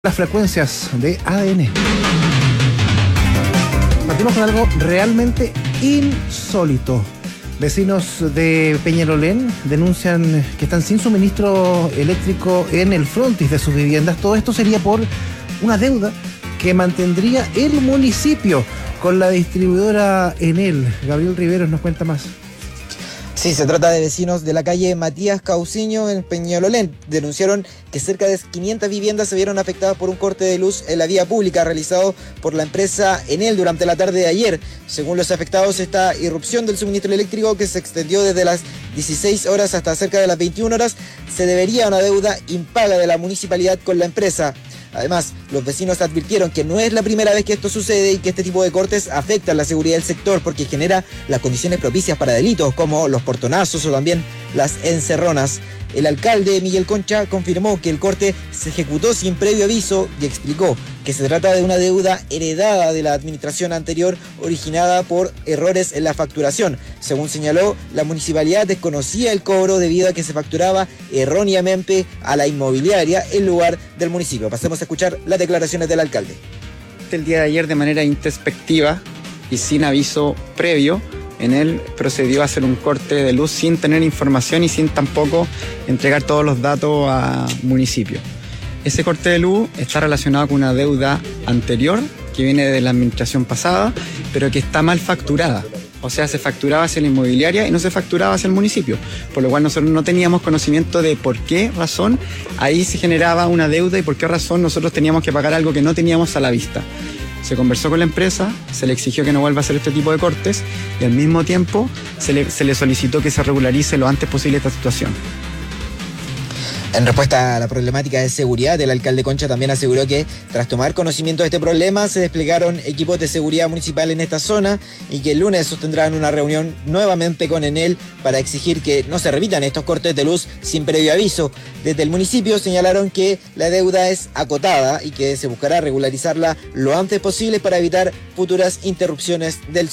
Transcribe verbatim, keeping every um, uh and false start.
Las frecuencias de A D N. Partimos con algo realmente insólito. Vecinos de Peñalolén denuncian que están sin suministro eléctrico en el frontis de sus viviendas. Todo esto sería por una deuda que mantendría el municipio con la distribuidora Enel. Gabriel Riveros nos cuenta más. Sí, se trata de vecinos de la calle Matías Cauciño en Peñalolén. Denunciaron que cerca de quinientas viviendas se vieron afectadas por un corte de luz en la vía pública realizado por la empresa Enel durante la tarde de ayer. Según los afectados, esta irrupción del suministro eléctrico, que se extendió desde las dieciséis horas hasta cerca de las veintiuna horas, se debería a una deuda impaga de la municipalidad con la empresa. Además, los vecinos advirtieron que no es la primera vez que esto sucede y que este tipo de cortes afectan la seguridad del sector porque genera las condiciones propicias para delitos como los portonazos o también las encerronas. El alcalde Miguel Concha confirmó que el corte se ejecutó sin previo aviso y explicó que se trata de una deuda heredada de la administración anterior originada por errores en la facturación. Según señaló, la municipalidad desconocía el cobro debido a que se facturaba erróneamente a la inmobiliaria en lugar del municipio. Pasemos a escuchar las declaraciones del alcalde. El día de ayer, de manera introspectiva y sin aviso previo, Enel procedió a hacer un corte de luz sin tener información y sin tampoco entregar todos los datos al municipio. Ese corte de luz está relacionado con una deuda anterior que viene de la administración pasada, pero que está mal facturada. O sea, se facturaba hacia la inmobiliaria y no se facturaba hacia el municipio, por lo cual nosotros no teníamos conocimiento de por qué razón ahí se generaba una deuda y por qué razón nosotros teníamos que pagar algo que no teníamos a la vista. Se conversó con la empresa, se le exigió que no vuelva a hacer este tipo de cortes y al mismo tiempo se le, se le solicitó que se regularice lo antes posible esta situación. En respuesta a la problemática de seguridad, el alcalde Concha también aseguró que tras tomar conocimiento de este problema se desplegaron equipos de seguridad municipal en esta zona y que el lunes sostendrán una reunión nuevamente con Enel para exigir que no se repitan estos cortes de luz sin previo aviso. Desde el municipio señalaron que la deuda es acotada y que se buscará regularizarla lo antes posible para evitar futuras interrupciones del